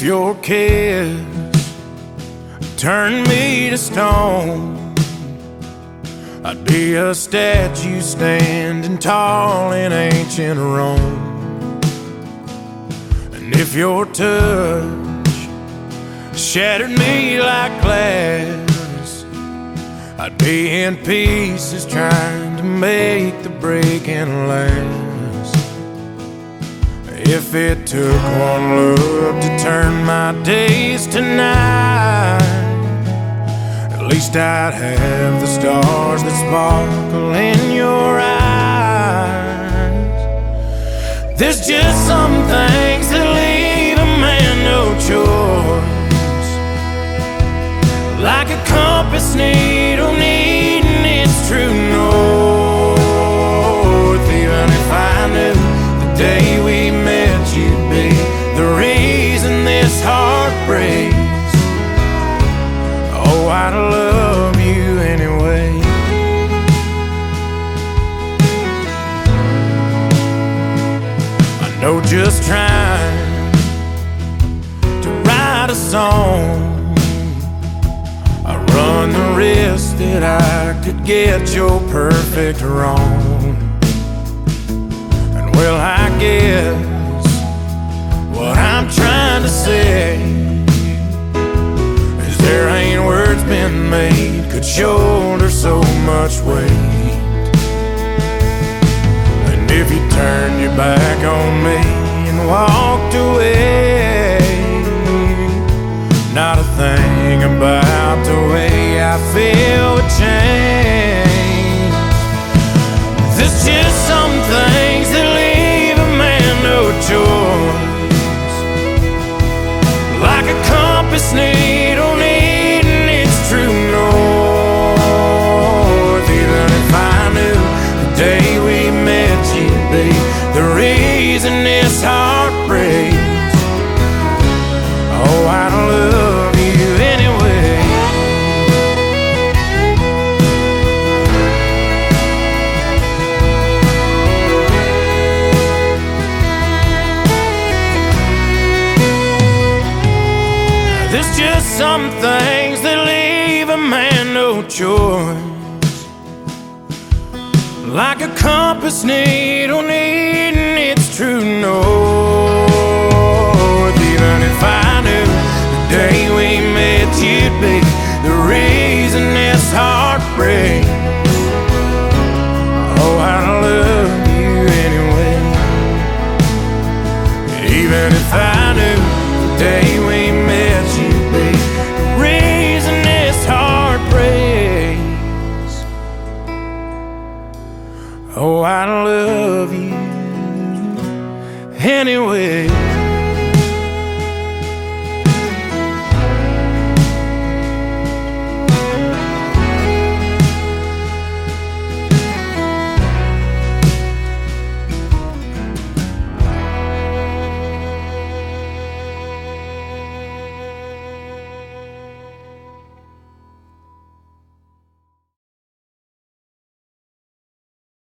if your kiss turned me to stone, I'd be a statue standing tall in ancient Rome. And if your touch shattered me like glass, I'd be in pieces trying to make the breaking last. If it took one look to turn my days to night, at least I'd have the stars that sparkle in your eyes. There's just some things that leave a man no choice, like a compass needle needing its true north. Even if I knew the day we met you'd be the reason this heart breaks, oh, I'd love you anyway. I know just trying to write a song, I run the risk that I could get your perfect wrong. And well, I guess what I'm trying to say is there ain't words been made could shoulder so much weight. And if you turned your back on me and walked away, not a thing about the way I feel would change. There's just some things that leave a man no choice, like a compass needle needing its true north. Even if I knew the day we met you'd be the reason this heart breaks, oh, I'd love you anyway. There's just some things that leave a man no choice, like a compass needle needing its true north. Even if I knew the day we met you'd be the reason this heart breaks, oh, I'd love you anyway. Even if I knew the day we met you'd be the reason this heart breaks, oh, I'd love you anyway.